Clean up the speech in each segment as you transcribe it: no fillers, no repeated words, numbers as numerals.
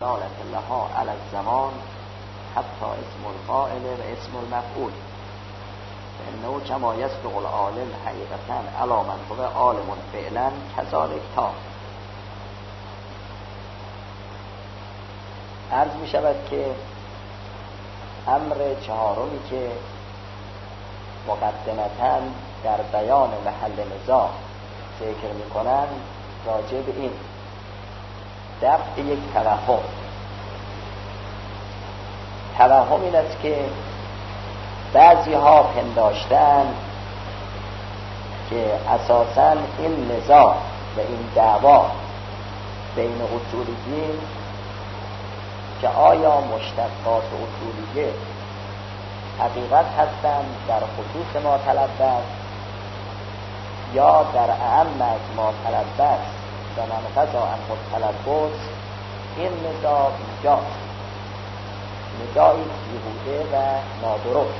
دالت لها علی الزمان حتی اسم الفاعل و اسم المفعول فانه کما یصدق العالم حقیقتا علی من هو عالم فعلا کذالک تا. عرض می شود که امر چهارمی که مقدمتاً در بیان محل نزاع ذکر می کنند راجع به این دفع یک توهم این است که بعضی ها پنداشتن که اساساً این نزاع و این دعوا بین اصولیین که آیا مشتقات اصولیه حقیقت هستند در خصوص ما تلبس یا در اعم از ما تلبس و من قضا عنه التلبس، این نزاع اینجاست، نزاعی بیهوده و نادرست.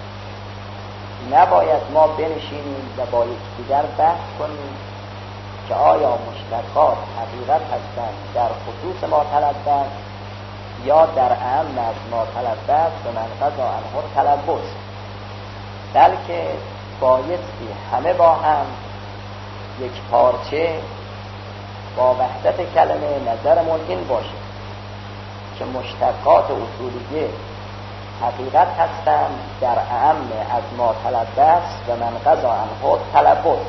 نباید ما بنشینیم و با یکدیگر بحث کنیم که آیا مشتقات حقیقت هستند در خصوص ما تلبس یا در اعم از ما تلبس و من قضا عنه التلبس، بلکه بایستی همه با هم یک پارچه با وحدت کلمه نظرمون این باشه که مشتقات اصولیه حقیقت هستند در اعم از ما تلبس و من قضا عنه التلبس.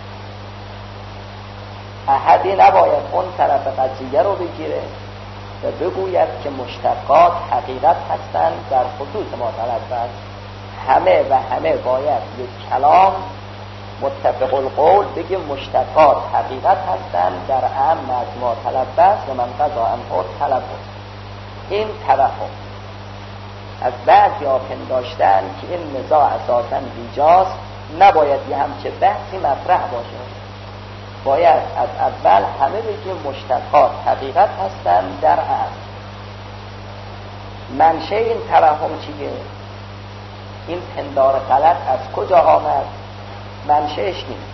احدی نباید اون طرف قضیه رو بگیره و بگوید که مشتقات حقیقت هستند در خصوص ما تلبس. همه باید یک کلام متفق القول بگیم مشتقات حقیقت هستند در اعم از ما تلبس و من قضا عنه التلبس. این توهم از بعضی ها پنداشتن که این نزاع اساساً بیجاست، نباید یه همچه بحثی مطرح باشه، باید از اول همه بگیم مشتقات حقیقت هستند در اعم. منشه این توهم چیه؟ این پندار غلط از کجا آمد؟ منشهش نیست.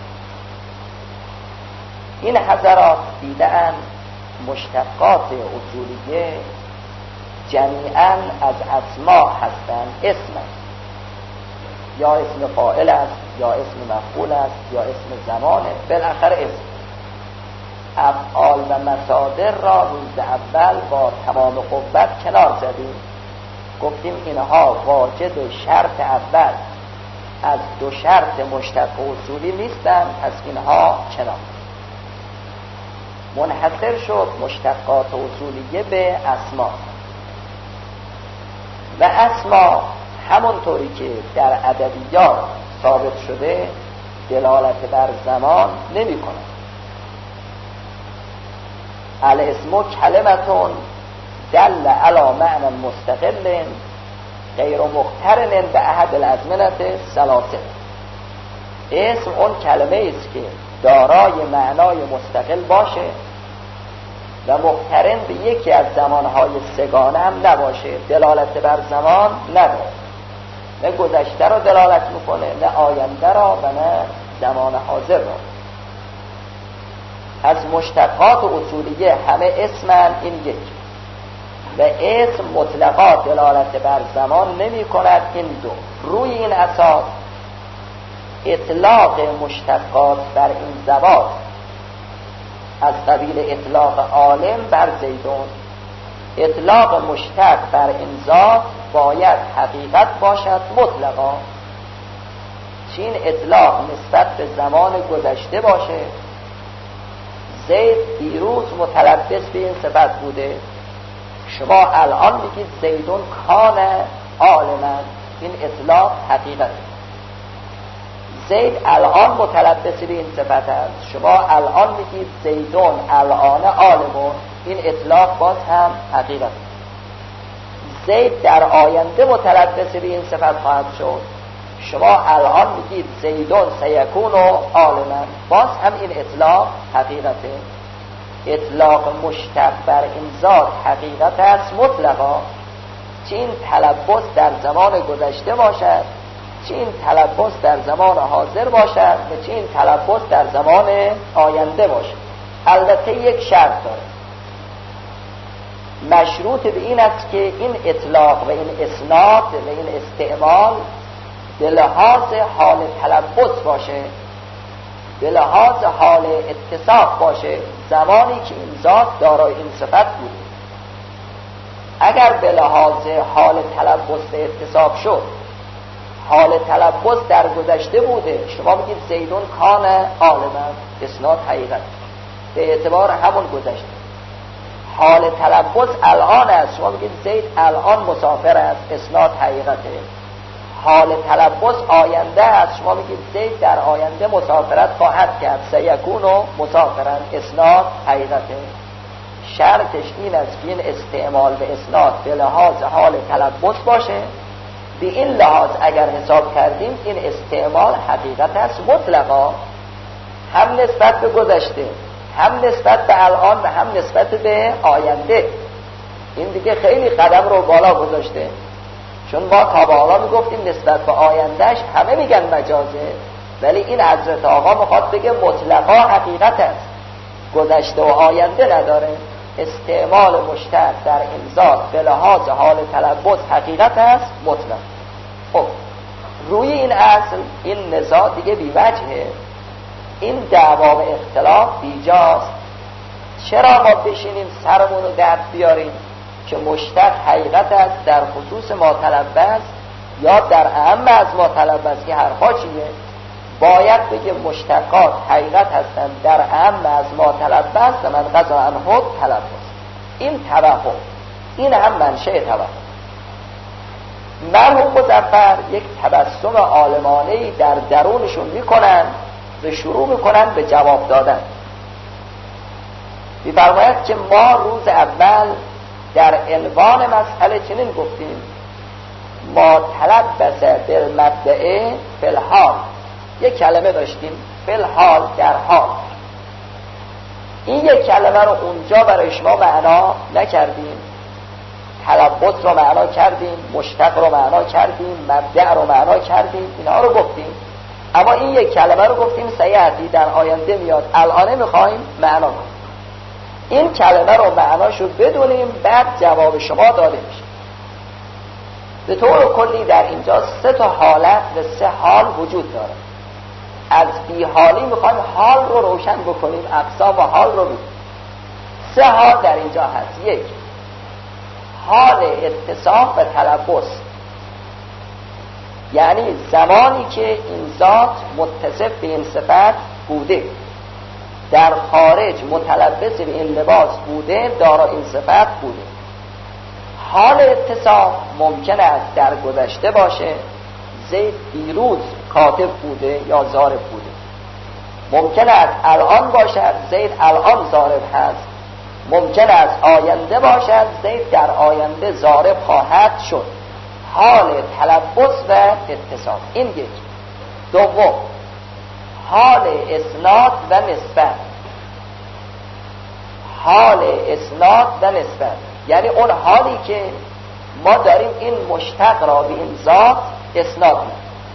این حضرات دیدن مشتقات اصولیه جمیعاً از اسما هستند، اسم است، یا اسم فاعل است یا اسم مفعول است یا اسم زمانه، بالاخره اسم. افعال و مصادر را روز اول با تمام قوت کنار زدیم، گفتیم اینها واجد شرط اول از دو شرط مشتق اصولی نیستند، پس اینها کنار. منحصر شد مشتقات اصولیه به اسما و اسما همونطوری که در ادبیات ثابت شده دلالت بر زمان نمی کند. الاسم کلمتون دل علی معنی مستقل غیر مقترن به احد الازمنه ثلاثه. اسم اون کلمه است که دارای معنای مستقل باشه و مقترن به یکی از زمانهای سگانه هم نباشه، دلالت بر زمان نداره، نه گذشته را دلالت میکنه نه آینده را و نه زمان حاضر را. از مشتقات اصولیه همه اسمن این یک و اسم مطلقا دلالت بر زمان نمی کند این دو. روی این اساس اطلاق مشتقات بر این ذوات از قبیل اطلاق عالم بر زیدون، اطلاق مشتق بر این ذات باید حقیقت باشد مطلقا. چین اطلاق نسبت به زمان گذشته باشه، زید دیروز متلبس به این صفت بوده، شما الان میگید زیدون کان عالما، این اطلاق حقیقت. زید الان متلبس به این صفت است، شما الان میگید زیدون الان عالمون، این اطلاق باز هم حقیقت. زید در آینده متلبس به این صفت خواهد شد، شما الان میگید زیدون سیکون عالما، باز هم این اطلاق حقیقته. اطلاق مشتق بر این ذات حقیقت است مطلقا، چه این تلبس در زمان گذشته باشد، چه این تلبس در زمان حاضر باشد و چه این تلبس در زمان آینده باشد. البته یک شرط داره، مشروط به این است که این اطلاق و این اسناد و این استعمال به لحاظ حال تلبس باشه، به لحاظ حال اتصاف باشه، زمانی که این ذات دارای این صفت بود. اگر به لحاظ حال تلبس اتصاف شد، حال تلبس در گذشته بوده، شما بگید زیدون کان عالما، اسناد حقیقت به اعتبار همون گذشته. حال تلبس الان است، شما بگید زید الان مسافر است، اسناد حقیقته. حال تلبس آینده است، شما بگید زید در آینده مسافرت خواهد کرد، سیکون و مسافرن، اسناد حقیقته. شرطش این است که این استعمال به اسناد به لحاظ حال تلبس باشه. به این لحاظ اگر حساب کردیم این استعمال حقیقت است مطلقا، هم نسبت به گذشته، هم نسبت به الان و هم نسبت به آینده. این دیگه خیلی قدم رو بالا گذاشته، چون ما تا به حالا میگفتیم نسبت به آیندهش همه میگن مجازه، ولی این حضرت آقا میخواد بگه مطلقا حقیقت است، گذشته و آینده نداره. استعمال مشترک در این ذات به لحاظ حال تلبس حقیقت است مطلق. خب روی این اصل این نزاع دیگه بی‌وجهه، این دعوا و اختلاف بیجاست. چرا ما بشینیم سرمون رو درد بیاریم که مشتق حقیقت است در خصوص ما تلبس یا در اهم از ما تلبس؟ که حرفا چیه؟ باید بگه مشتقات حقیقت هستند در اهم از ما تلبس و من قضا عنه تلبس. این توهم، این هم منشأ توهم. مرحوم مظفر یک تبسم عالمانه‌ای در درونشون میکنن و شروع میکنن به جواب دادن. می‌فرماید که ما روز اول در عنوان مسئله چنین گفتیم: ما تلبس بالمبدأ فی الحال. یک کلمه داشتیم فی الحال، در حال. این یک کلمه رو اونجا برای شما معنا نکردیم، تلبس رو معنا کردیم، مشتق رو معنا کردیم، مبدأ رو معنا کردیم، اینها رو گفتیم. اما این یک کلمه رو گفتیم سیأتی، در آینده میاد، الان میخوایم معنا کنیم. این کلمه رو معناشو بدونیم، بعد جواب شما داده میشه. به طور کلی در اینجا 3 حالت و 3 حال وجود داره. از بی حالی میخوایم حال رو روشن بکنیم، اقسام حال رو بکنیم. 3 حال در اینجا هست. 1 حال اتصاف و تلبس، یعنی زمانی که این ذات متصف به این صفت بوده، در خارج متلبس به این لباس بوده، دارا این صفت بوده. حال اتصاف ممکن است در گذشته باشه، زید دیروز کاتب بوده یا ضارب بوده. ممکن است الان باشد، زید الان ضارب هست. ممکن است آینده باشد، زید در آینده ضارب خواهد شد. حال تلبس و اتصاف، این یک. 2 حال اسناد و نسبت. حال اسناد و نسبت یعنی اون حالی که ما داریم این مشتق را به این ذات اسناد می‌کنیم.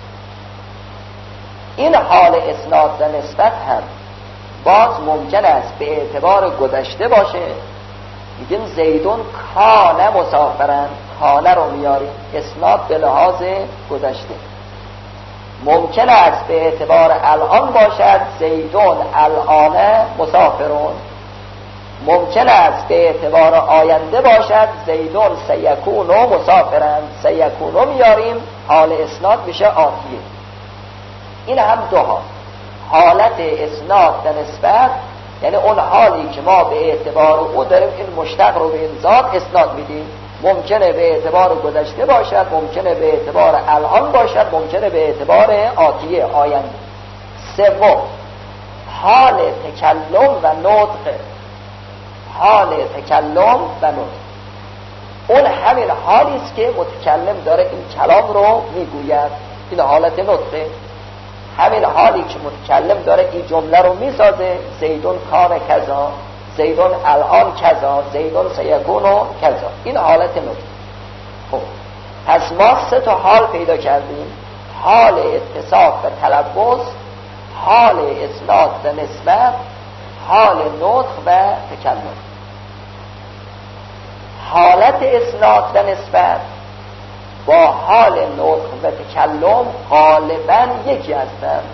این حال اسناد و نسبت هم باز ممکن است به اعتبار گذشته باشه. میگیم زیدون کان مسافرن، کانه رو میاریم اسناد به لحاظ گذشته. ممکن است به اعتبار الان باشد، زیدون الان مسافرون. ممکن است به اعتبار آینده باشد، زیدون سیکون مسافرن. سیکون میاریم، حال اسناد میشه آتیه. این هم 2 حال. حالت اسناد و نسبت یعنی اون حالی که ما به اعتبار او داریم این مشتق رو به این ذات اسناد میدیم. ممکنه به اعتبار گذشته باشد، ممکنه به اعتبار الان باشد، ممکنه به اعتبار آتیه، آینده. 3 حال تکلم و نطق. حال تکلم و نطق اون همین حالی است که متکلم داره این کلام رو میگوید، این حالت نطقه. همین حالی که متکلم داره این جمله رو میسازه، زیدون کان کذا، زیدون الان کذا، زیدون سیکون کذا، این حالت نطقه. خب پس ما 3 حال پیدا کردیم: حال اتصاف و تلبس، حال اسناد و نسبت، حال نطق و تکلم. حالت اسناد و نسبت با حال نطق و تکلم غالبا یکی هستند.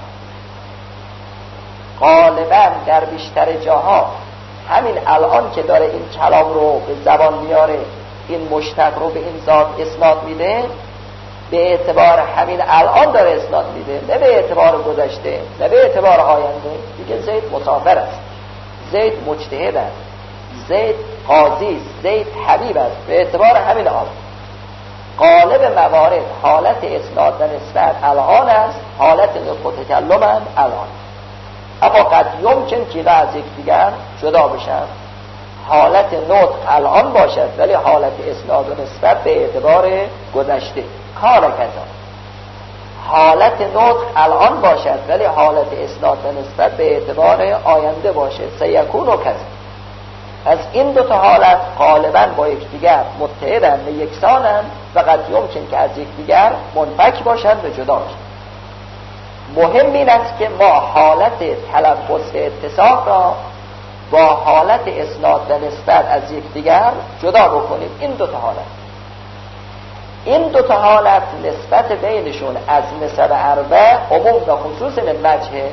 غالبا در بیشتر جاها همین الان که داره این کلام رو به زبان میاره، این مشتق رو به این ذات اسناد میده، به اعتبار همین الان داره اسناد میده، نه به اعتبار گذشته، نه به اعتبار آینده. دیگه زید مسافر است، زید مجتهد است، زید قاضی است، زید حبیب است، به اعتبار همین حال. غالب موارد حالت اسناد و نسبت الان است، حالت نطق و تکلم هم الان. اما قد یمکن که از یکدیگر جدا بشن. حالت نطق الان باشد ولی حالت اسناد و نسبت به اعتبار گذشته. کار کذا. حالت نطق الان باشد ولی حالت اسناد و نسبت به اعتبار آینده باشد. سیکون و کذا. از این دو تا حالت غالبا با یکدیگر متحدند و یکسانند و قد یمکن که از یکدیگر منفک باشند و جدا باشند. مهم این است که ما حالت تلفظ و اتصاف را با حالت اسناد و نسبت از یکدیگر جدا بکنیم. این دو تا حالت، این دو تا حالت نسبت بینشون از نسب اربع عموم و خصوص من وجه.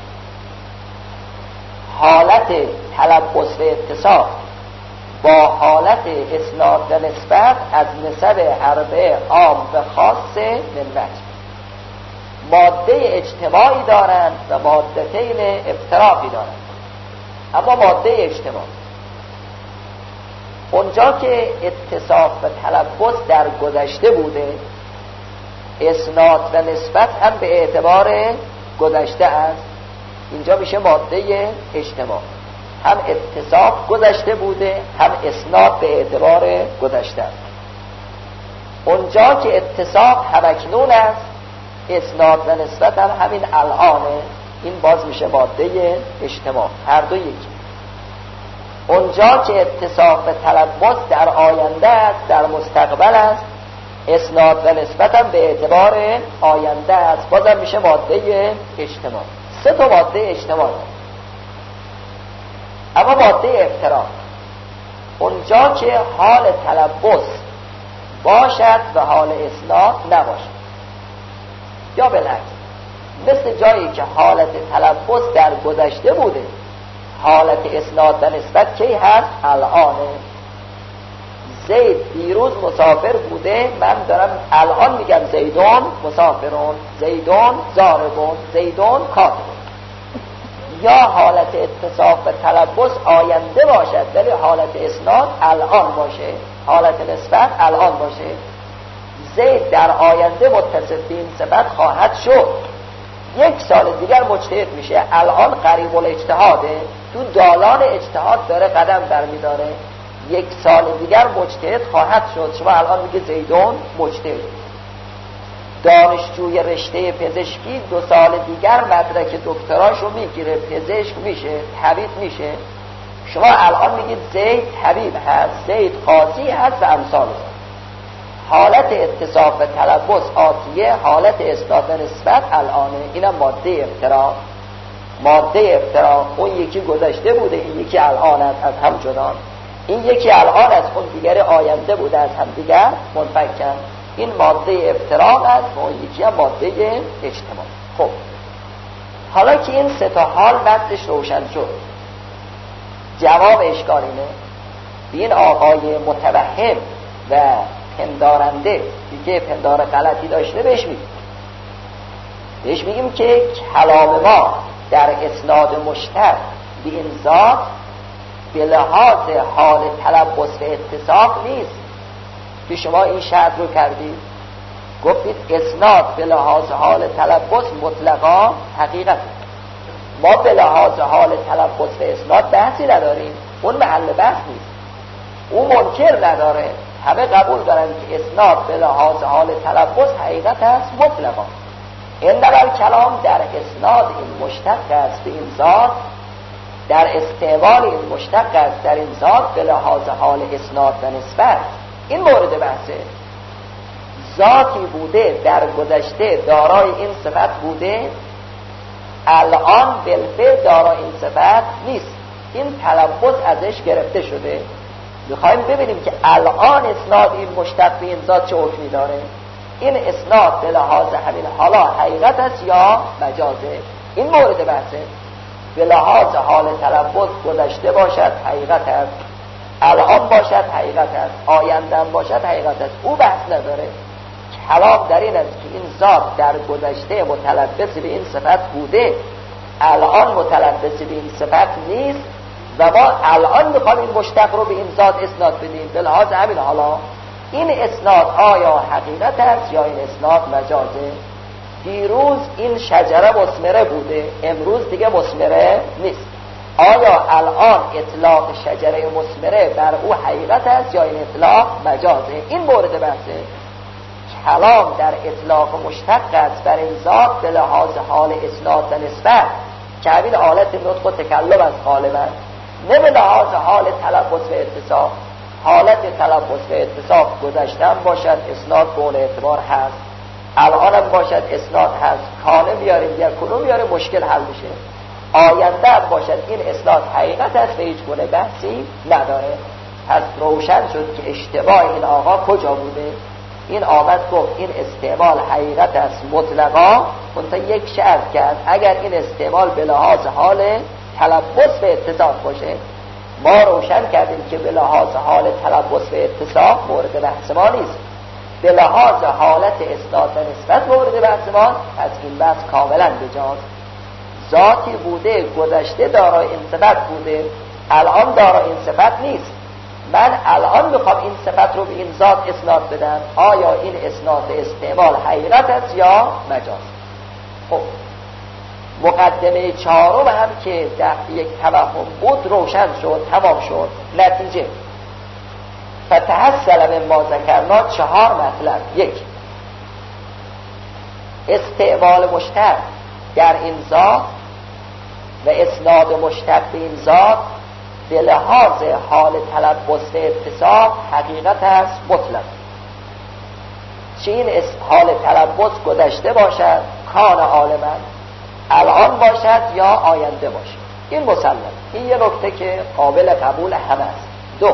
حالت تلفظ و اتصاف با حالت اسناد و نسبت از نسب اربع عام و خاص من وجه. ماده اجتماعی دارند و مادتین افتراقی دارند. اما ماده اجتماع، اونجا که اتصاف و تلفظ در گذشته بوده، اسناد و نسبت هم به اعتبار گذشته است. اینجا میشه ماده اجتماع. هم اتصاف گذشته بوده، هم اسناد به اعتبار گذشته است. اونجا که اتصاف همکنون است، اسناد و نسبت هم همین الانه. این باز میشه ماده اجتماع. هر دو یکی. اونجا که اتصاف و تلفظ در آینده است، در مستقبل است، اسناد و نسبت هم به اعتبار آینده است، بازم میشه ماده اجتماع. سه تا ماده اجتماع. اما ماده افتراق، اونجا که حال تلفظ باشد و حال اسناد نباشد، یا بالعکس، مثل جایی که حالت تلفظ در گذشته بوده، حالت اسناد و نسبت کی هست؟ الانه. زید دیروز مسافر بوده، من دارم الان میگم زیدون مسافرون، زیدون ضاربون، زیدون کاتبون. یا حالت اتصاف و تلفظ آینده باشد ولی حالت اسناد الان باشه، حالت نسبت الان باشه. زید در آینده متصف به این صفت خواهد شد، یک سال دیگر مجتهد میشه، الان قریب الاجتهاده، تو دالان اجتهاد داره قدم برمیداره، یک سال دیگر مجتهد خواهد شد. شما الان میگه زیدون مجتهد. دانشجوی رشته پزشکی 2 سال دیگر مدرک دکتراشو میگیره، پزشک میشه، طبیب میشه. شما الان میگید زید طبیب هست، زید قاضی هست و امثال. حالت اتصاف و تلفظ آتیه، حالت اسناد و نسبت الانه. اینم ماده افتراق. ماده افتراق، اون یکی گذشته بوده، این یکی الان است، از هم جدا. این یکی الان است، اون دیگر آینده بوده، از هم دیگر منفکن. این ماده افتراق است و اون یکی هم ماده اجتماع. خب حالا که این سه تا حال بعدش روشن شد، جواب اشکال اینه، این آقای متوهم و پندارنده دیگه پندار غلطی داشته بهش میگیم که کلام ما در اسناد مشتق به این ذات به لحاظ حال تلفظ و اتصاف نیست که شما این شرط رو کردید، گفتید اسناد به لحاظ حال تلفظ مطلقا حقیقت. ما به لحاظ حال تلفظ و اسناد بحثی نداریم، اون محل بحث نیست، اون منکر نداره، همه قبول دارن که اسناد به لحاظ حال تلفظ حقیقت است مطلقا. این در کلام در اسناد این مشتق است به این ذات، در استعمال این مشتق است در این ذات به لحاظ حال اسناد و نسبت. این مورد بحثه. ذاتی بوده در گذشته دارای این صفت بوده، الان بالفعل دارای این صفت نیست، این تلفظ ازش گرفته شده. میخوایم ببینیم که الان اسناد این مشتق به این ذات چه حکمی داره. این اسناد به لحاظ همین حالا حقیقت است یا مجازه، این مورد بحثه. به لحاظ حال تلفظ گذشته باشد حقیقت است، الان باشد حقیقت است، آینده باشد حقیقت است، او بحث نداره. کلام در این است که این ذات در گذشته متلبس به این صفت بوده، الان متلبس به این صفت نیست و ما الان میخوام این مشتق رو به این ذات اسناد بدیم. به لحاظ همین حالا این اسناد آیا حقیقت است یا این اسناد مجازه؟ دیروز این شجره مثمره بوده، امروز دیگه مثمره نیست. آیا الان اطلاق شجره مثمره بر او حقیقت است یا این اطلاق مجازه؟ این مورد بحثه. کلام در اطلاق مشتق است بر این ذات به لحاظ حال اسناد و نسبت که همین حالت نطق و تکلم از غالبا، نه به لحاظ حال تلفظ و اتصاف. حالت تلفظ و اتصاف گذشتن باشد اسناد به اون اعتبار هست، الان هم باشد اسناد هست، کانه بیاریم یا کنون بیاریم مشکل حل میشه. آینده هم باشد این اسناد حقیقت است و هیچ گونه بحثی نداره. پس روشن شد که اشتباه این آقا کجا بوده. این آمد گفت این استعمال حقیقت است مطلقا، منتها یک شرط کرد، اگر این استعمال به لحاظ حال تلبس به اتصاف باشه. ما روشن کردیم که به لحاظ حال تلبس به اتصاف مورد بحث ما نیست، به لحاظ حالت اسناد و نسبت مورد بحث ما. از این بحث کاملا بجاست. ذاتی بوده گذشته دارای این صفت بوده، الان دارای این صفت نیست. من الان میخوام این صفت رو به این ذات اسناد بدم، آیا این اسناد استعمال حقیقت است یا مجاز؟ خب مقدمه چهارم هم که در یک توهم بود روشن شد، تمام شد. نتیجه فتحصل من ما ذکرنا 4 مطلب. 1. استعمال مشتق در این ذات و اسناد مشتق به این ذات به لحاظ حال تلبس و اتصاف حقیقت است مطلق. چه این حال تلبس گذشته باشد کان عالما، الان باشد یا آینده باشد، این مسلم. این یه نکته که قابل قبول همه است. 2.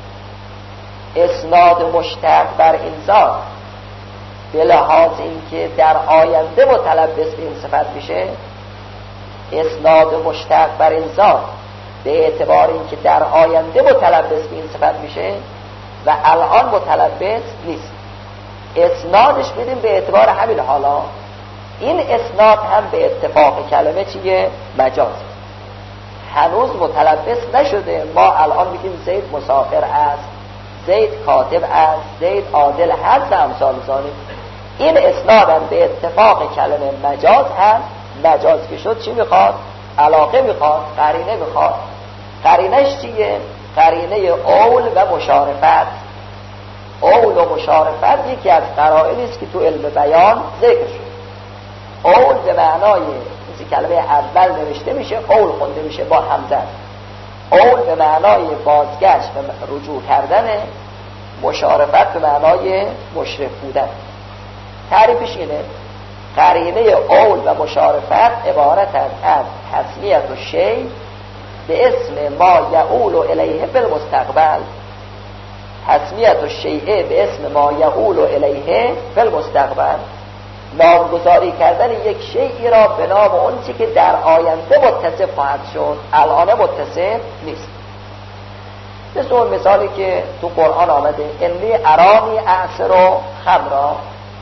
اسناد مشتق بر این ذات به لحاظ اینکه در آینده متلبس به این صفت میشه، اسناد مشتق بر این ذات به اعتبار اینکه در آینده متلبس به این صفت میشه و الان متلبس نیست، اسنادش بدیم به اعتبار همین حالا. این اسناد هم به اتفاق کلمه چیه؟ مجاز. هنوز متلبس نشده. ما الان میگیم زید مسافر است، زید کاتب است، زید عادل هست، امثال ذالک. این اسناد هم به اتفاق کلمه مجاز هم. مجاز که شد چی میخواد؟ علاقه میخواد، قرینه میخواد. قرینش چیه؟ قرینه اول و مشارفت. اول و مشارفت یکی از قرائنی است که تو علم بیان ذکر شد. اول به معنای مثل کلمه اول نوشته میشه، اول خونده میشه با همزه. اول به معنای بازگشت و رجوع کردن، مشارفت به معنای مشرف بودن. تعریفش اینه: قرینه اول و مشارفت عبارت از تسمیت و شی به اسم ما یعول الیه فی المستقبل. تسمیت و شیء به اسم ما یعول الیه فی المستقبل، نامگذاری کردن یک شیئی را به نام اون چی که در آینده متصف خواهد شد، الان متصف نیست. مثل اون مثالی که تو قرآن آمده: انی ارانی اعصر و خمرا.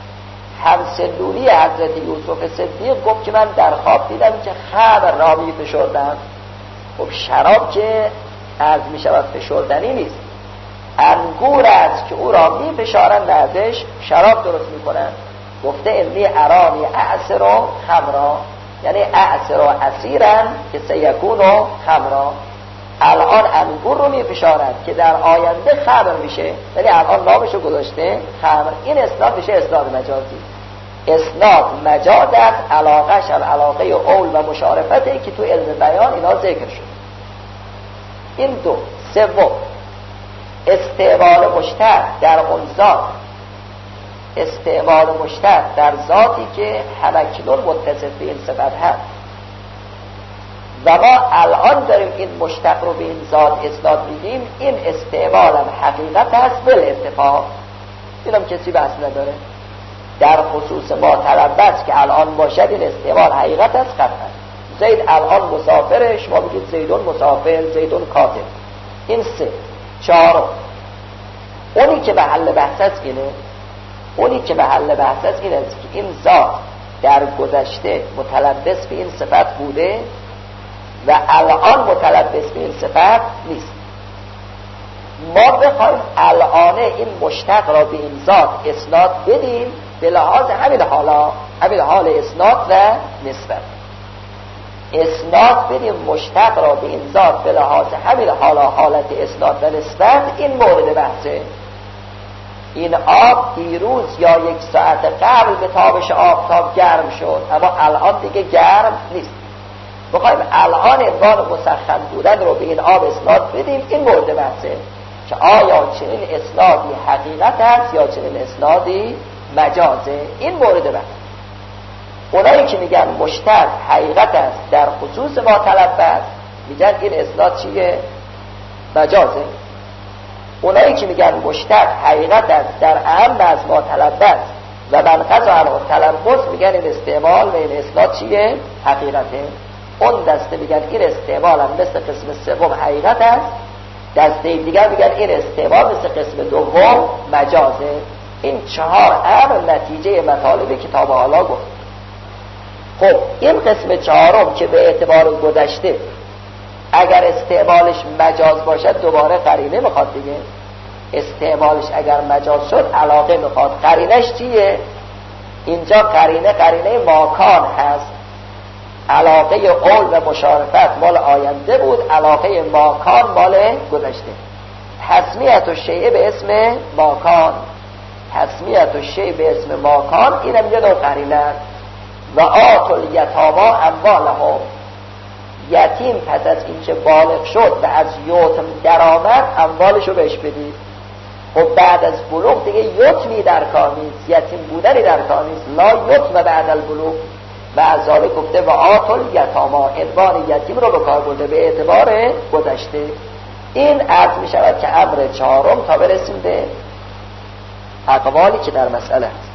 همسلولی حضرت یوسف صدیق گفت که من در خواب دیدم که خمر را می فشردم. خب شراب که از می شود فشردنی نیست، انگور است که او را می فشارن ازش شراب درست می کنن. گفته انی ارانی اعصر و خمرا، یعنی اعصر و عصیرن که سیکون و خمرا. الان انگور رو می فشارد که در آینده خمر میشه، یعنی الان نامشو گذاشته خمر. این اسناد میشه اسناد مجازی. اسناد مجاز است، علاقهش هم علاقه اول و مشارفته که تو علم بیان اینا ذکر شد. این 2. 3. استعمال مشتق در اون ذات، استعمال مشتق در ذاتی که همکنون متصف به این صفت هست. و ما الان داریم این مشتق رو به این ذات اسناد میدیم، این استعمال هم حقیقت است بالاتفاق، اینم کسی بحث نداره. در خصوص ما تلبس که الان باشد این استعمال حقیقت است قطعا. زید الان مسافره، شما بگید زیدون مسافر، زیدون کاتب. این سه. چهارم اونی که محل بحث است اینه، اونی که محل بحث است این است که این ذات در گذشته متلبس به این صفت بوده و الان متلبس به این صفت نیست. ما بخوایم الان این مشتق را به این ذات اسناد بدیم به لحاظ همین حال اسناد و نسبت، اسناد بدیم مشتق را به این ذات به لحاظ همین حالت اسناد و نسبت، این مورد بحثه. این آب دیروز یا یک ساعت قبل به تابش آفتاب گرم شد، اما الان دیگه گرم نیست. بخوایم الان عنوان مسخن بودن رو به این آب اسناد بدیم، این مورد بحثه که آیا چنین اسنادی حقیقت است یا چنین اسنادی مجازه، این مورد بحث. اونایی که میگن مشتق حقیقت است در خصوص ما تلبس میگن این اسناد چیه؟ مجازه. اونایی که میگن مشتق حقیقت است در اعم از ما تلبس و من قضا عنه تلبس میگن این استعمال و این اسناد چیه؟ حقیقته. اون دسته میگن این استعمال هم مثل قسم سوم حقیقت است، دسته دیگر میگن این استعمال مثل قسم دوم مجازه. این چهار امر نتیجه مطالب کتاب حالا گفت. خب این قسم چهارم که به اعتبار گذشته اگر استعمالش مجاز باشد دوباره قرینه میخواد دیگه. استعمالش اگر مجاز شد علاقه میخواد. قرینش چیه؟ اینجا قرینه ماکان هست. علاقه قول و مشارفت مال آینده بود، علاقه ماکان مال گذشته. تسمیت الشیء به اسم ماکان، تسمیت الشیء به اسم ماکان، اینم یه نوع قرینه. و آتوا الیتامی اموالهم، یتیم پس از اینکه بالغ شد و از یتم درآمد اموالشو بهش بدید. خب بعد از بلوغ دیگه یتمی در کار نیست، یتیم بودنی در کار نیست. لا یتم بعد البلوغ. و از ذالک گفته و آتوا الیتامی، عنوان یتیم رو به کار برده به اعتبار گذشته. این عرض می شود که امر چهارم تا برسیم به اقوالی که در مسئله هست.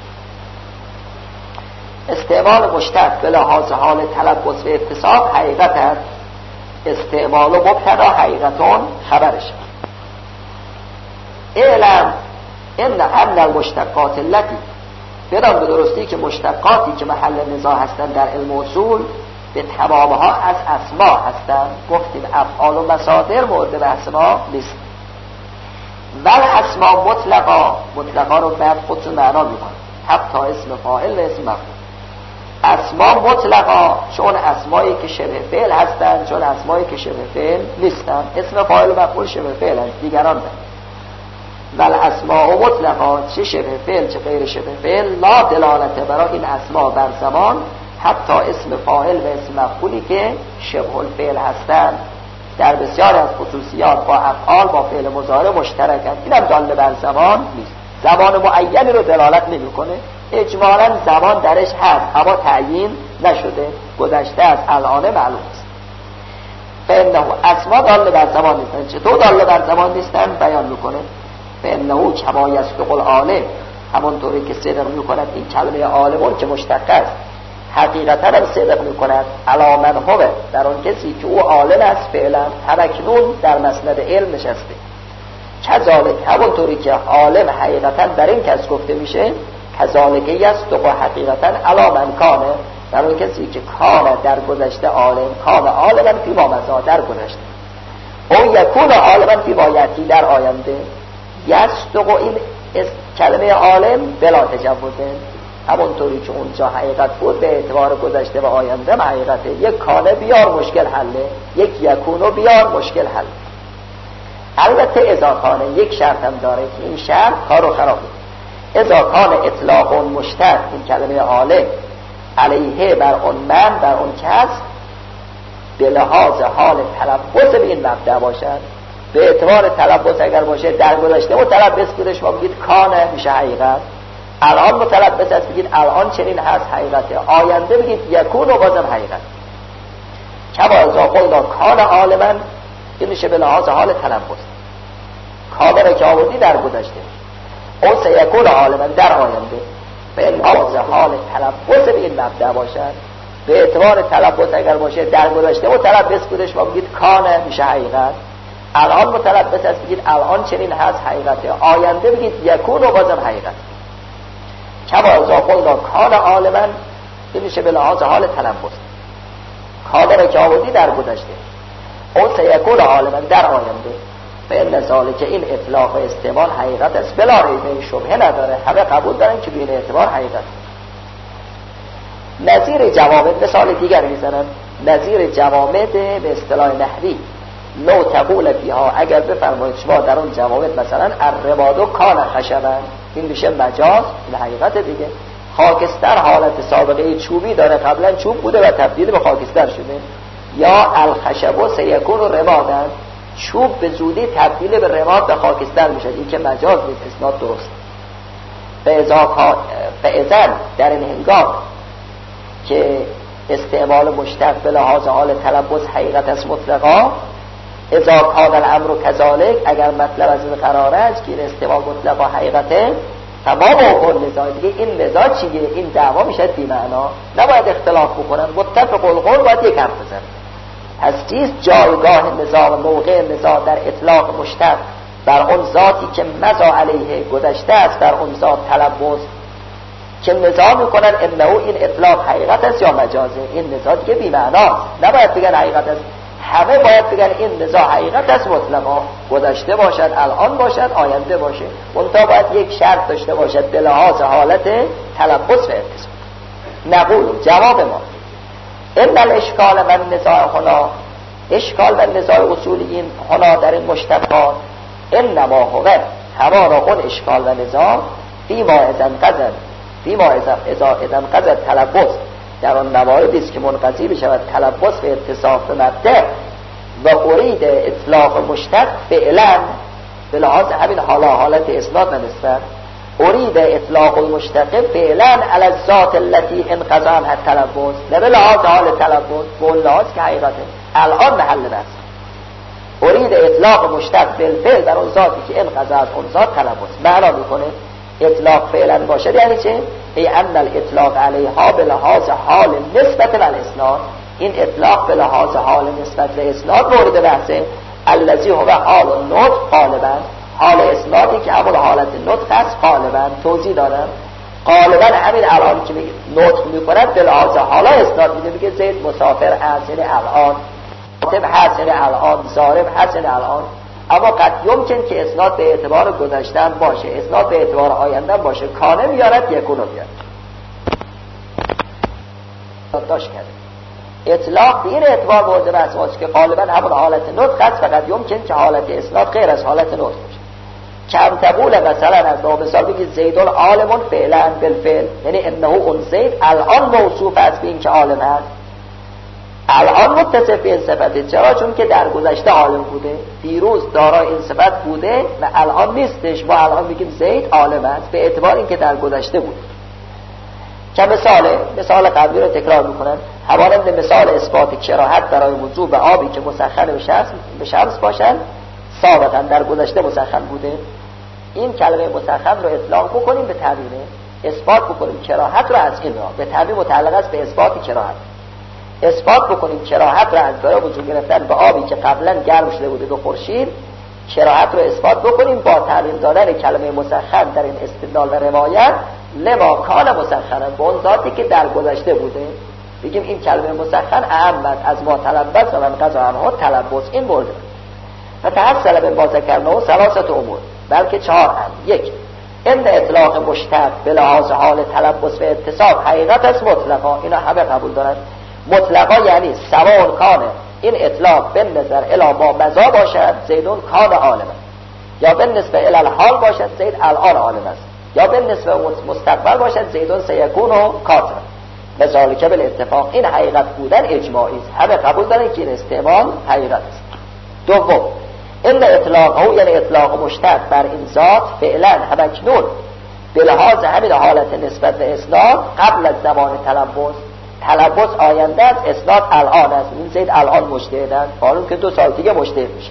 استعمال مشتق به لحاظ حال تلبس و اتصال حقیقت است. استعمال و مبتدا حقیقتون خبرش. اعلم ان المشتقات التي، بدان به درستی که مشتقاتی که محل نزاع هستند در علم اصول به تمامها از اسما هستند. گفتیم افعال و مصادر مورد بحث ما نیست. ول اسما مطلقا رو بعد خودتون معنا میکنه، حتی اسم فاعل و اسم مفعول. اسما مطلقا چون اسمایی که شبه فعل هستند، چون اسمایی که شبه فعل نیستند. اسم فاعل و مفعول شبه فعل هست، دیگران نه. ول اسماء مطلقا، چه شبه فعل چه غیر شبه فعل، لا دلالت برای این اسما بر زمان، حتی اسم فاعل و اسم مفعولی که شبه الفعل هستند در بسیار از خصوصیات با افعال با فعل مضارع مشترکند. اینم دال بر زمان نیست، زمان معینی رو دلالت نمیکنه. اجمالاً زمان درش هست اما تعیین نشده، گذشته از الان معلوم است. فانه اسما دال بر زمان نیستند. چطور دال بر زمان نیستند بیان میکنه. فانه کما یصدق العالم، همونطوری که صدق میکند این کلمه عالمون که مشتق است، حقیقتا هم صدق میکند علی من هو، در اون کسی که او عالم است فعلا همکنون در مسند علم نشسته. کذالک، همونطوری که عالم حقیقتا در این کس گفته میشه، کذالک یصدق حقیقتا علی من کانه، در اون کسی که کانه در گذشته عالم، کانه عالما فی ما مضی در گذشته، او یکون عالما فی ما یاتی در آینده. یصدق این کلمه عالم بلا تجوزه، همونطوری که اونجا حقیقت بود به اعتبار گذشته و آینده حقیقته. یک کانه بیار مشکل حله، یک یکونو بیار مشکل حل. البته اذا کانه یک شرط هم داره که این شرط کارو خراب کنه. اذا کانه اطلاق مشتق، این کلمه عالم علیه بر اون من بر اون کس به لحاظ حال تلبس به این مبدأ باشد. به اعتبار تلبس اگر باشه در گذشته متلبس بوده، شما بگید کانه میشه حقیقت. الان متلبس است بگید الان چنین هست حقیقته. آینده بگید یکون و بازم حقیقت. کما اذا قلنا کان عالما، این میشه به لحاظ حال تلبس. کامل که آوردی در گذشته، اون سیکون عالما در آینده. به لحاظ حال تلبس به این مبدأ باشد، به اعتبار تلبس اگر باشه در گذشته متلبس بودش ما بگید کانه میشه حقیقت، الان متلبس است بگید الان چنین هست حقیقته، آینده بگید یکون و بازم حقیقت. کما اذا قلنا کان عالما، این میشه به لحاظ حال تلبس. کامل که آوردی در گذشته، اون سیکون عالما در آینده. به نزاله که این اطلاق و استعمال حقیقت است، بلا ریبه شبهه نداره، همه قبول دارن که بین اعتبار حقیقت. نظیر جوامد، مثال دیگر میزنن، نظیر جوامد به اصطلاح نحوی، لو تقول فیها، اگر بفرمایید شما در اون جوامد مثلا الرماد کان خشبا، این میشه مجاز، این حقیقت دیگه. خاکستر حالت سابقه چوبی داره، قبلا چوب بوده و تبدیل به خاکستر شده. یا الخشب سیکون رمادا، چوب به زودی تبدیل به رماد به خاکستر میشه، این که مجاز نیست، اسناد درست. فاذا در این هنگام که استعمال مشتق به لحاظ حال تلبس حقیقت است مطلقا، اذا کان الامر کذالک، اگر مطلب از این قرار است که این استعمال مطلقا حقیقته، تمام اون نزاع دیگه، این نزاع چیه؟ این دعوا میشه بی معنا، نباید اختلاف بکنن، متفق القول باید یک حرف بزنن. پس چیست جایگاه نزاع و موقع نزاع در اطلاق مشتق بر اون ذاتی که مضى علیه گذشته است، در اون ذات تلبس که نزاع میکنن انه این اطلاق حقیقت است یا مجازه، این نزاع دیگه بی معناست، نباید بگن حقیقت است، همه باید بگن این نزاع حقیقت است مطلقا، گذشته باشد، الان باشد، آینده باشه، منتها باید یک شرط داشته باشد به لحاظ حالت تلبس و اتصال. نقول جواب ما ان الاشکال و النزاع هنا، اشکال و نزاع اصولیین هنا در این مشتقات، انما هو همانا اون اشکال و نزاع فیما اذا قضا تلبس، در آن مواردی است که منقضی بشود تلبس به اتصاف به مبدأ و ارید اطلاق مشتق فعلا، به لحاظ همین حالت اسناد و نسبت، ارید اطلاق المشتق فعلا علی الذات التي انقضا عنها التلبس، نه به لحاظ حال تلبس، به لحاظ که حقیقته الان محل بحث، ارید اطلاق مشتق بالفعل در اون ذاتی که انقضا از اون ذات تلبس. معنا میکنه اطلاق فعلا باشد یعنی چه؟ ای ان الاطلاق علیها به لحاظ حال نسبت و الاسناد، این اطلاق به لحاظ حال نسبت و اسناد مورد بحثه، الذی هو حال النطق غالبا، حال اسنادی که همون حالت نطق است غالبا. توضیح دارم، غالبا همین الان که نطق میکند به لحاظ حالا اسناد میده، میگه زید مسافر است یعنی الان، کاتب هست یعنی الان، ضارب هست یعنی الان، اما قد یمکن که اسناد به اعتبار گذشتن باشه، اسناد به اعتبار آینده باشه، کانه میارد یکونو میارد. داشت کرده اطلاق به این اعتبار مورد بحث ماست که غالبا همون حالت نطق است، فقط یمکن که حالت اسناد غیر از حالت نطق باشه. کم تقول مثلا از با مثال بگید زیدون عالمون فعلا بالفعل، یعنی انه اون زید الان موصوف است به این که عالم است، الان متصف به این صفته. چرا؟ چون که در گذشته عالم بوده، دیروز دارای این صفت بوده و الان نیستش، ما الان میگیم زید عالم است به اعتبار این که در گذشته بود. که مثال قبلی رو تکرار میکنن، همانند مثال اثبات کراهت برای وضو به آبی که مسخن به شمس باشن، سابقا در گذشته مسخن بوده، این کلمه مسخن رو اطلاق بکنیم به تعبیره، اثبات بکنیم کراهت رو از این را به تعبیر متعلق است به اثبات کراهت، اثبات بکنیم کراهت رو از برای وضو گرفتن به آبی که قبلا گرم شده بوده به خورشید، کراهت رو اثبات بکنیم با تعبیر دادن کلمه مسخن در این استدلال و روایت لما کان مسخنا، به اون ذاتی که در گذشته بوده، بگیم این کلمه مسخن اعمد از ما تلبس و من قضا عنه تلبس، این برده و تحصل به ما ذکرناه ثلاثه امور، بلکه 4 هم. 1 ان اطلاق مشتق به لحاظ حال تلبس و اتصاف حقیقت است مطلقا، اینا همه قبول دارن. مطلقا یعنی سواء کانه این اطلاق به نظر الی ما مضا باشد زیدون کان عالم، یا به نسبت الی الحال باشد زید الان عالم است، یا به نسبت مستقبل باشد زیدون سیکون و کاتب، بذالک بالاتفاق. این حقیقت بودن اجماعی است، همه قبول دارن که این استعمال حقیقت است. 2 ان اطلاقه یعنی اطلاق مشتق بر این ذات فعلا همکنون به لحاظ همین حالت نسبت به اسناد قبل از زمان تلبس، تلبس آینده است، اسناد الان است. این زید الان مجتهدن، معلوم که 2 سال دیگه مجتهد میشه.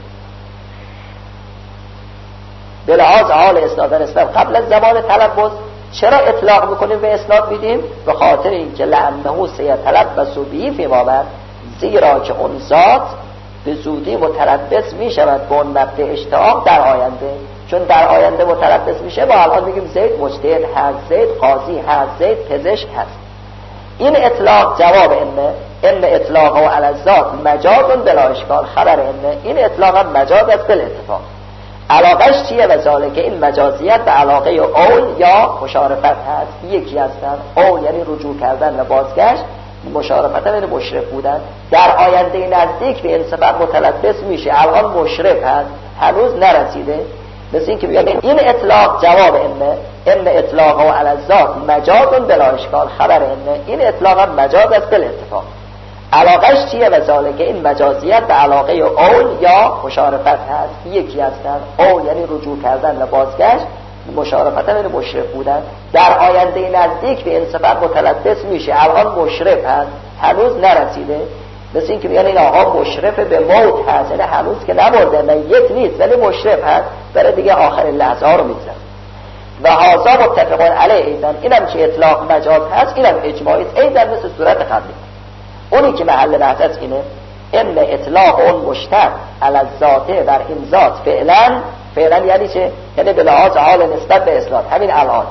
به لحاظ حال اسناد نسبت قبل از زمان تلبس. چرا اطلاق میکنیم به اسناد میدیم؟ به خاطر اینکه لعنه سیتلبس به فیما بعد، زیرا که اون ذات به زودی متلبس میشود به اون مبدأ اشتهاق در آینده. چون در آینده متلبس میشه، ما الان میگیم زید مجتهد هست، زید قاضی هست، زید پزشک هست. این اطلاق جواب ان اطلاق و علی الذات مجاز بلا اشکال. خبر این اطلاق هم مجاز است بلا اتفاق. علاقش چیه؟ و ذالک، این مجازیت به علاقه اول یا مشارفت هست. یکی هستن، اول یعنی رجوع کردن و بازگشت، مشارفت یعنی مشرف بودن. در آینده نزدیک به این صفت متلبس میشه، الان مشرف هست، هنوز نرسیده. مثل این که بگم این اطلاق جواب ان اطلاق و علی الذات مجاز بلا اشکال. خبر این اطلاق هم مجاز است بلا اتفاق. علاقش چیه؟ و ذالک، این مجازیت به علاقه اول یا مشارفت هست. یکی هستن، اول یعنی رجوع کردن و بازگشت، مشارفت یعنی مشرف بودن. در آینده نزدیک به این صفت متلبس میشه، الان مشرف هست، هنوز نرسیده. مثل این که میگن این آقا مشرف به موت هست، یعنی هنوز که نمرده، میت نیست ولی مشرف هست، برای دیگه آخرین لحظه ها رو میگذره. و هذا متفقون علیه ایضا، اینم که اطلاق مجاز هست، اینم اجماعی است ایضا مثل صورت قبلی. اونی که محل بحث است اینه ان اطلاق اون مشتق علی الذات بر این ذات فعلا یعنی چه؟ یعنی به لحاظ حال نسبت به اسناد. همین الان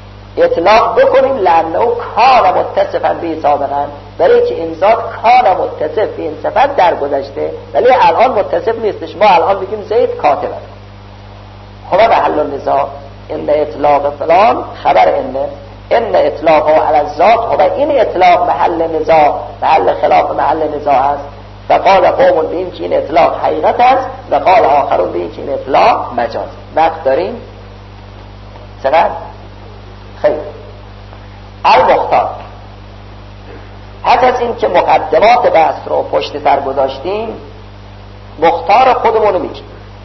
اطلاق بکنیم لانه کان متصفا به سابقا، برای که این ذات کان متصف به این صفت در گذشته، ولی الان متصف نیستش. ما الان بگیم زید کاتب است. خب محل النزاع ان اطلاق فلان، خبر ان اطلاق علی الذات. خب این اطلاق محل نزاع، محل خلاف محل نزاع است. و قال قوم به این که این اطلاق حقیقت است، و قال آخرون به این که این اطلاق مجاز. وقت داریم؟ چقدر؟ خیلی. المختار. پس از این که مقدمات بحث رو پشت سر گذاشتیم، مختار خودمونو میگیم.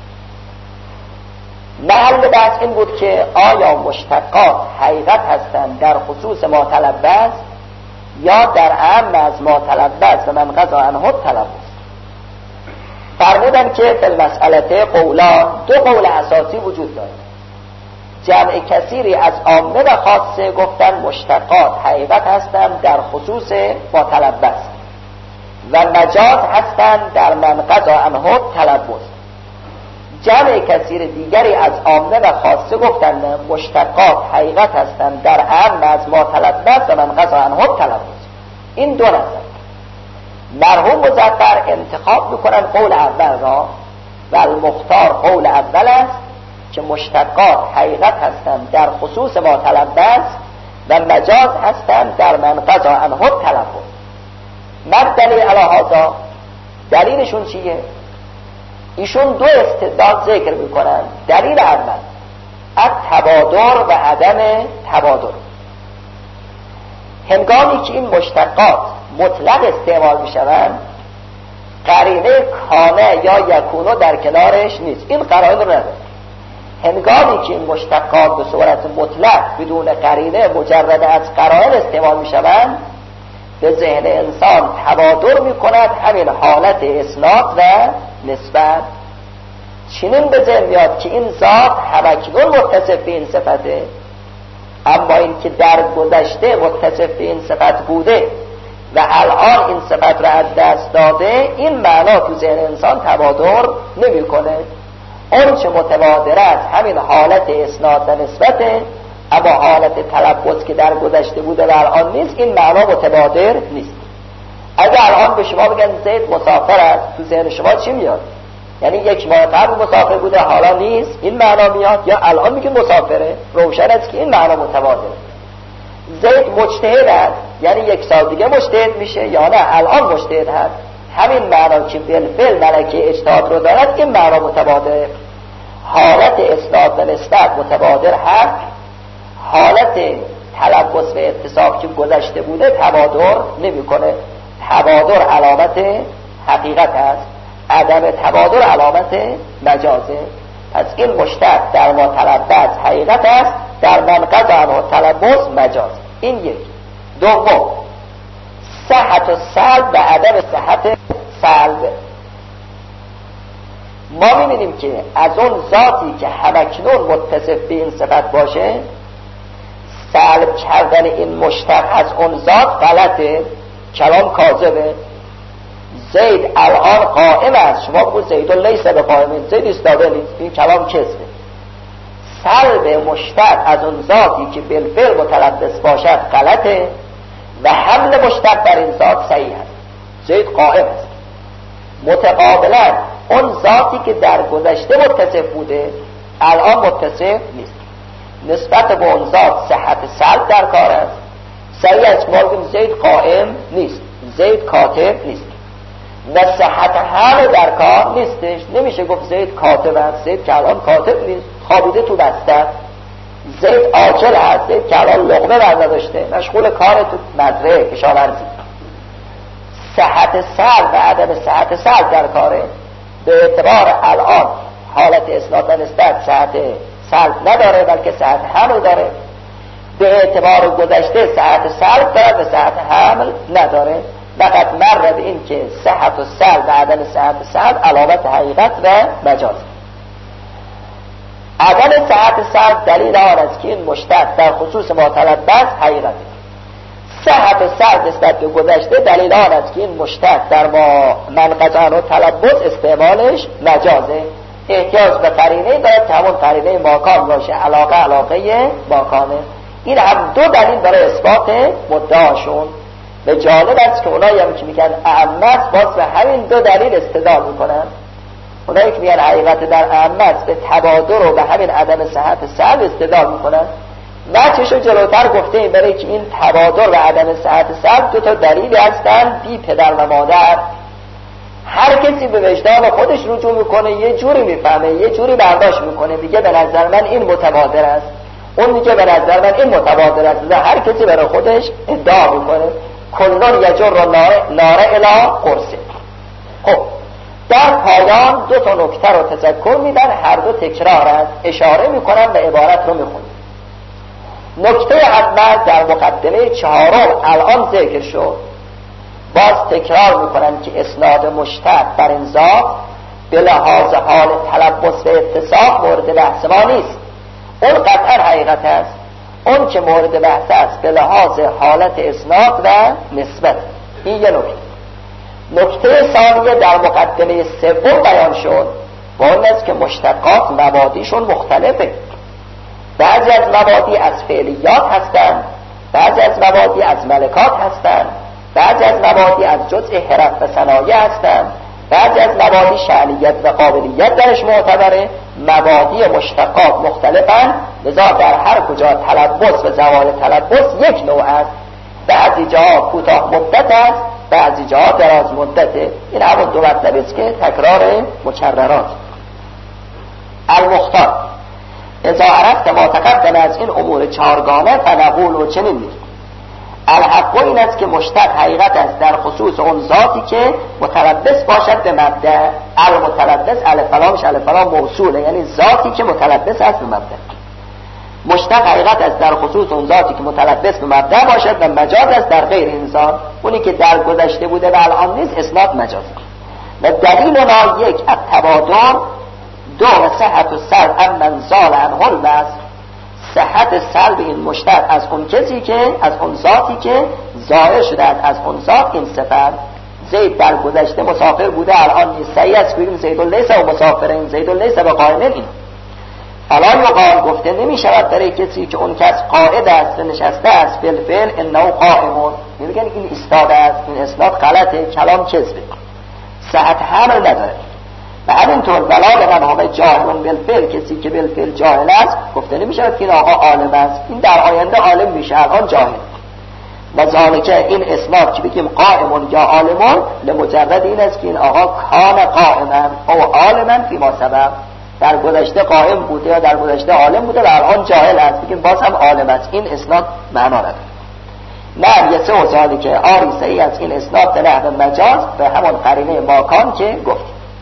محل بحث این بود که آیا مشتقات حقیقت هستند در خصوص ما تلبس یا در عام از ما تلبس و من قضا عنه تلبس. فرمودن که فی المسئله قولان، 2 قول اساسی وجود دارد. جمع کثیری از عامه و خاصه گفتن مشتقات حقیقت هستند در خصوص ما تلبس و مجاز هستند در من قضا عنه تلبس. جمع کثیر دیگری از عامه و خاصه گفتن مشتقات حقیقت هستند در عام از ما تلبس و من قضا عنه تلبس. این 2 نظر. مرحوم مظفر انتخاب میکنن قول اول را و المختار قول اول است که مشتقات حقیقت هستند در خصوص ما تلبس و مجاز هستند در من قضا عنه تلبس. مدلی علی هذا، دلیلشون چیه؟ ایشون 2 استدلال ذکر میکنن. دلیل اول التبادر و عدم تبادر. هنگامی که این مشتقات مطلق استعمال میشوند، قرینه کانه یا یکونو در کنارش نیست، این قرائن رو نداره. هنگامی که این مشتقات به صورت مطلق بدون قرینه مجرد از قرائن استعمال میشوند، به ذهن انسان تبادر میکند همین حالت اسناد و نسبت. چنین به ذهن میاد که این ذات همکنون متصف به این صفته، اما این که در گذشته متصف به این صفت بوده و الان این صفت را از دست داده، این معنا تو ذهن انسان تبادر نمیکنه. اون چه متبادر است همین حالت اسناد و نسبته، اما حالت تلبس که در گذشته بوده و الان نیست، این معنا متبادر نیست. اگر الان به شما بگن زید مسافر است، تو ذهن شما چی میاد؟ یعنی 1 ماه قبل مسافر بوده حالا نیست، این معنا میاد، یا الان میگه مسافره، روشن است که این معنا متبادره. زید مجتهد است، یعنی 1 سال دیگه مجتهد میشه، یا نه الان مجتهد هست، همین معنا که بالفعل ملکه اجتهاد رو دارد، این معنا متبادره. حالت اسناد و نسبت متبادر هست، حالت تلبس و اتصاف که گذشته بوده تبادر نمیکنه. تبادر علامت حقیقت است، عدم تبادر علامت مجازه. پس این مشتق در ما تلبس حقیقت است، در من قضا عنه تلبس مجاز. این 1. دوم صحت و سلب و عدم صحت سلب. ما می‌بینیم که از اون ذاتی که همکنون متصف به این صفت باشه، سلب کردن این مشتق از اون ذات غلطه، کلام کاذبه. زید الان قائم است، شما بگو زید لیس بقائم، زید ایستاده نیست، این کلام کذبه. سلب مشتق از اون ذاتی که بالفعل متلبس باشد غلطه و حمل مشتق بر این ذات صحیح است. زید قائم است. متقابلا اون ذاتی که در گذشته متصف بوده الان متصف نیست، نسبت به اون ذات صحت سلب در کار است. صحیح است ما بگیم زید قائم نیست، زید کاتب نیست، و صحت حمل در کار نیستش. نمیشه گفت زید کاتب است، زید که الان کاتب نیست، خوابیده تو بستر. زید آکل هست، زید که الان لقمه برداشته، مشغول کار تو مزرعه کشاورزی. صحت سلب و عدم صحت سلب در کاره. به اعتبار الان حالت اسناد و نسبت صحت سلب نداره بلکه صحت حمل داره. به اعتبار گذشته صحت سلب داره و صحت حمل نداره. فقط مر به این که صحت و سلب و عدم صحت سلب علامت حقیقت و مجاز. عدم صحت سلب دلیل آن است که این مشتق در خصوص ما تلبس حقیقته. صحت و سلب نسبت به گذشته دلیل آن است که این مشتق در ما منقطعاً و تلبس استعمالش مجازه. احتیاج به قرینه دارد که همون قرینه ماکان باشه، علاقه ماکانه. این هم دو دلیل برای اثبات مدعاشون. به جالب است که اونایی هم که میگن اعمس باز به همین دو دلیل استدلال میکنن. اونایی که میگن حقیقت در اعمس به تبادر و به همین عدم صحت سلب استدلال میکنن. وجهشو جلوتر گفته برای که این تبادر و عدم صحت سلب دو تا دلیل هستن بی پدر و مادر. هر کسی به وجدان خودش رجوع میکنه، یه جوری میفهمه، یه جوری برداشت میکنه، میگه به نظر من این متبادر است، اون میگه به نظر من این متبادر است. هر کسی برای خودش ادعا میکنه. کلون یجر رو ناره الی قرصه. خب در پایان دو تا نکته رو تذکر میدن، هر دو تکرار است، اشاره میکنن و عبارت رو میخونن. نکته اول در مقدمه چهارم الان ذکر شد، باز تکرار میکنن که اسناد مشتق بر این ذات به لحاظ حال تلبس و اتصاف مورد بحث ما نیست. اون قطعا حقیقت است. اون که مورد بحث است به لحاظ حالت اسناد و نسبت. این یه نکته ثانیه در مقدمه سوم بیان شد و اون است که مشتقات مبادیشون مختلفه. بعضی از مبادی از فعلیات هستند، بعضی از مبادی از ملکات هستند، بعضی از مبادی از جزء حرف و صنایع هستند، بعضی از مبادی شأنیت و قابلیت درش معتبره. مبادی مشتقات مختلفند، لذا در هر کجا تلبس و زوال تلبس یک نوع است. بعضی جاها کوتاه مدت است، بعضی جاها دراز مدته. این همون دو مطلب است که تکرار مکررات. المختار اذا عرفت ما تقدم از این امور چهارگانه فنقول و چنین میگیم الحق این است که مشتق حقیقت است در خصوص اون ذاتی که متلبس باشد به مبدأ. المتلبس الف لامش الف لام موصوله، یعنی ذاتی که متلبس است به مبدأ. مشتق حقیقت است در خصوص اون ذاتی که متلبس به مبدأ باشد و مجاز است در غیر این ذات. اونی که در گذشته بوده و الان نیست اسناد مجاز. و دلیل ما یک التبادر، دو صحت و سلب امن زال عنه الوصف. صحت سلب این مشتق از اون کسی که از اون ذاتی که ظاهر شده از اون ذات این صفت. زید در گذشته مسافر بوده الان نیست. صحیح است بگیم زید لیس و مسافرین، زید لیس و قائمین. این فلا یقال گفته نمی شود برای کسی که اون کس قاعد است و نشسته است بالفعل انه قائمون، میگن این ایستاده است، این اسناد غلطه، کلام کذبه، صحت حمل نداره. و همینطور ولا لمن همه جاهلون بالفعل، کسی که بالفعل جاهل است گفته نمی شود که این آقا عالم است، این در آینده عالم میشه، الان جاهل. و ذالکه این اسناد که بگیم قائمون یا عالمون لمجرد این است که این آقا کان قائما او عالما فی ما سبق، در گذشته قائم بوده یا در گذشته عالم بوده و الان جاهل است، بگیم باز هم عالم است. این اسناد معنا نداره. نه یسه و ذالکه آری صحیح از این اسناد به نحو مجاز به همون قرینه ماکان که گفت.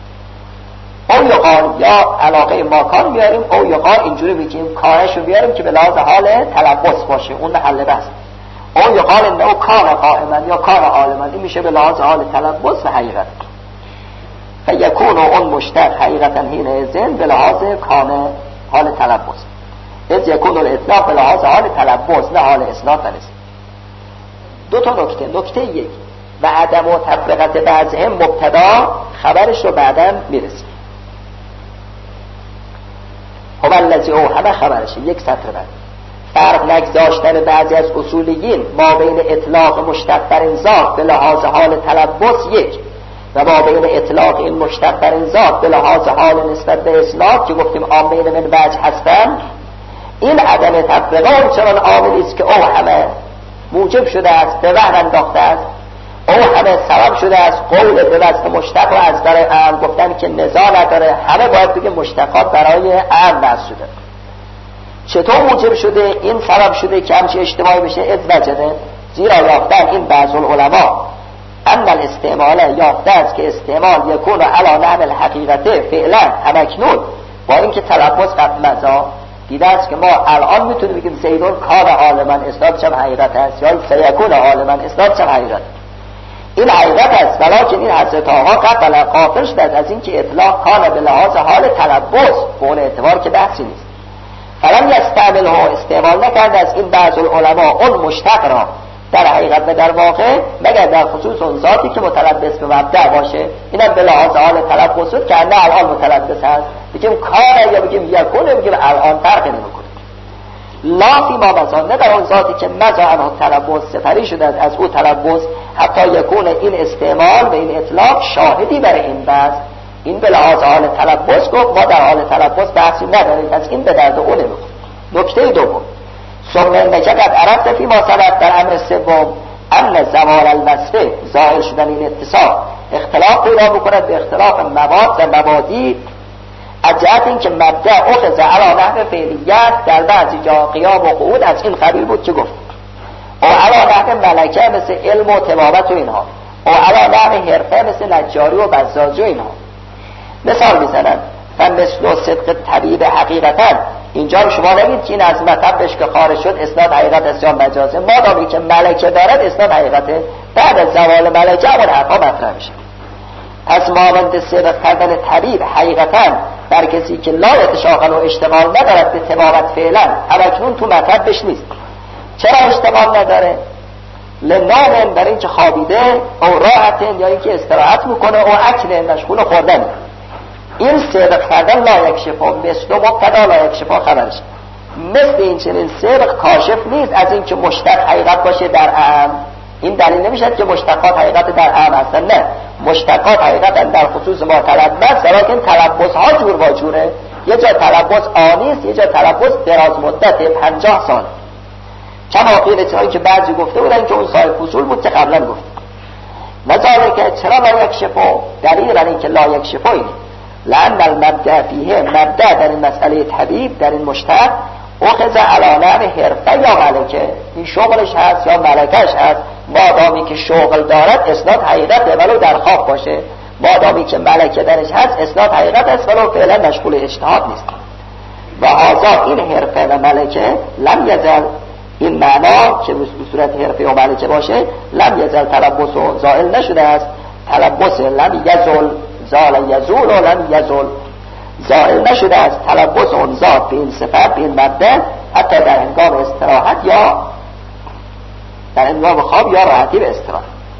او یقال یا علاقه ماکان بیاریم، او یقال اینجوری بگیم کارشو بیاریم که به لحاظ حال تلبس باشه، اون محل بست. اون یقال انه کان قائما یا کان عالما، این میشه به لحاظ حال تلبس و حقیقت. فیکون اون مشتق حقیقتا حین اذن به لحاظ کان حال تلبس، از یکون الاطلاق به لحاظ حال تلبس نه حال اسناد برسه. دو تا نکته. نکته یک، و عدم و تفرقت بعضهم مبتدا، خبرش رو بعدا میرسیم. هو الذی اوهم خبرشه، یک سطر بعد. فرق نگذاشتن بعضی از اصولیین ما بین اطلاق مشتق بر این ذات به لحاظ حال تلبس یک، و ما بین اطلاق این مشتق بر این ذات به لحاظ حال نسبت به اسناد که گفتیم عاملین من وجه هستن، این عدم تفرقه چنان عاملی است که او همه موجب شده است، به وهم انداخته است، او همه سبب شده است قول به واسطه مشتق و از برای عام گفتن که نزاع نداره، همه باید بگه مشتقات برای عام بحث شده. چطور موجب شده؟ این سبب شده که همچه اجتماعی بشه از وجده، زیرا یافتن این بعض العلماء ان الاستعمال یافته است که استعمال یکون علی نحو الحقیقته فعلا همکنون، با اینکه تلبس قبل مزا دیده است که ما الان میتونیم بگیم زیدون کان عالما اسناد چم حقیقت است، یا سیکون عالما اسناد چم حقیقت، این حقیقت است. ولیکن این حضرت آقا قبل قاطر شده از اینکه اطلاق کان به لحاظ حال تلبس به اون اعتبار که بحثی نیست. فلم یستعمل ها، استعمال نکرده از این بعض العلماء اون مشتق را در حقیقت و در واقع مگر در خصوص اون ذاتی که متلبس به مبدأ باشه، اینم به لحاظ حال تلبس شد که نه الان متلبس هست، بگیم کار یا بگیم یکونه، بگیم الان فرقی نمیکنه. لا فی ما مزا، نه در اون ذاتی که مزا عنه تلبس سپری شده از او تلبس، حتی یکون این استعمال به این اطلاق شاهدی برای این بحث. این به لحاظ حال تلبس گفت، ما در حال تلبس بحثی نداریم، پس این به درد او نمیخوره. نکته دوم، ثم انک قد عرفت فی ما سبق، در امر سوم ان زوال الوصف ظاهر شدن این اتصال اختلاف پیدا بکند به اختلاف مواد و مبادی، از جهت این که مبدأ اخذ علی نحو فعلیت در بعضی جا قیام و قعود از این قبیل بود که گفت، او علی نحو ملکه مثل علم و طبابت و اینها، او علی نحو حرفه مثل نجاری و بزازی و اینها. مثال میزنن فمثل صدق طبیب حقیقتا، اینجا شما نگید که این از مطبش که خارج شد اسناد حقیقت است یا مجازه، مادامی که ملکه دارد اسناد حقیقته، بعد از زوال ملکه همون حرفا مطرح میشه. پس مانند صدق کردن طبیب حقیقتا در کسی که لا یتشاغل و اشتغال ندارد به طبابت فعلا، همکنون تو مطبش نیست. چرا اشتغال نداره؟ لنام، برای اینکه خوابیده، او راحتن، یا اینکه استراحت میکنه، او اکل مشغول خوردن. این صدق کردن لا یکشفا، مثل مبتدا لا یکشفا خبرش، مثل این چنین صدق کاشف نیست از این که مشتق حقیقت باشه در عام. این دلیل نمیشد که مشتقات حقیقت در عام هستن، نه، مشتقات حقیقت در خصوص ما تلبس، لیکن تلبس ها جور با جوره. یه جا تلبس آنیست، یه جا تلبس دراز مدت 50 سال. کما قیل، چرایی که بعضی گفته بودن که اون صاحب فصول بود که قبلا گفت نظاره که چرا لا یکشفا، دلیل بر این که لا یکشفا اینه لأن المبدأ فیه، مبدأ در این مسئله طبیب در این مشتق اخذ علی نحو حرفه یا ملکه، این شغلش هست یا ملکش هست، مادامی که شغل دارد اسناد حقیقته ولو در خواب باشه، مادامی که ملکه درش هست اسناد حقیقت است ولو فعلا مشغول اجتهاد نیست. و هذا این حرفه و ملکه لم یزل، این معنا که به صورت حرفه و ملکه باشه لم یزل تلبس و زائل نشده است، تلبس لم یزل زال یزول و لم یزل، زائل نشده است تلبس اون ذات به این صفت به این مبدأ، حتی در هنگام استراحت یا در هنگام خواب یا راحتی به استراحت.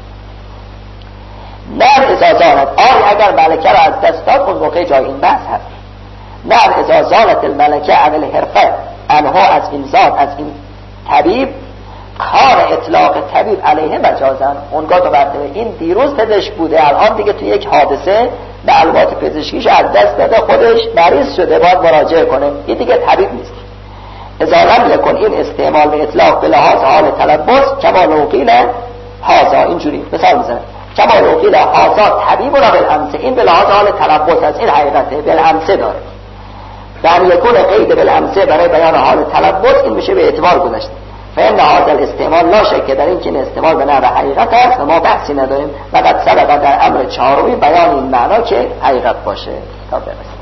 نه اذا زالت، اگر ملکه را از دست داد اون موقع جای این بحث هست. نه اذا زالت الملکه عمل حرفه انها از این ذات از این طبیب، کار اطلاق طبیب علیه مجازن، اونگاه دو مرتبه این دیروز پزشک بوده، الان دیگه تو یک حادثه معلومات پزشکیش از دست داده، خودش مریض شده، باید مراجعه کنه، این دیگه طبیب نیست. اذا لم یکن این استعمال به اطلاق به لحاظ حال تلبس کما لو قیل هذا، اینجوری مثال میزنه کما لو قیل هذا طبیب را بالامسه، این به لحاظ حال تلبس از این حقیقته بالامسه داره، در یکون قید بالامسه برای بیان حال تلبس، این میشه به اعتبار گذاشته. فإن هذا الاستعمال لا شک، در این که این استعمال به نحو حقیقت است و ما بحثی نداریم، و قد سبق در امر چهارمی بیان این معنا که حقیقت باشه. تا برسیم.